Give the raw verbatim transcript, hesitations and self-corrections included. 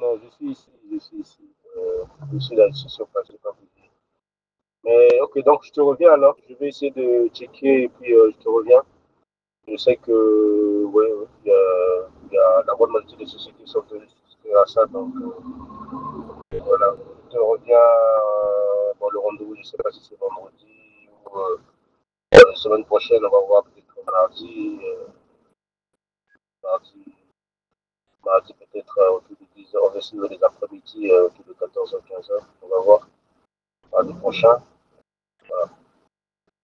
non, je suis ici, je suis ici. Euh, je suis là, je suis sur place, je ne vais pas vous dire. Mais ok, donc je te reviens alors. Je vais essayer de checker et puis euh, je te reviens. Je sais que, ouais, ouais, il y a, il y a la bonne majorité des sociétés sont venues souscrire à ça. Donc euh, voilà, je te reviens. Euh, bon, le rendez-vous, je ne sais pas si c'est vendredi ou euh, la semaine prochaine. On va voir peut-être mardi. Euh, mardi, mardi peut-être euh, autour de dix heures. On va essayer les après-midi, euh, autour de quatorze heures, quinze heures. On va voir mardi prochain.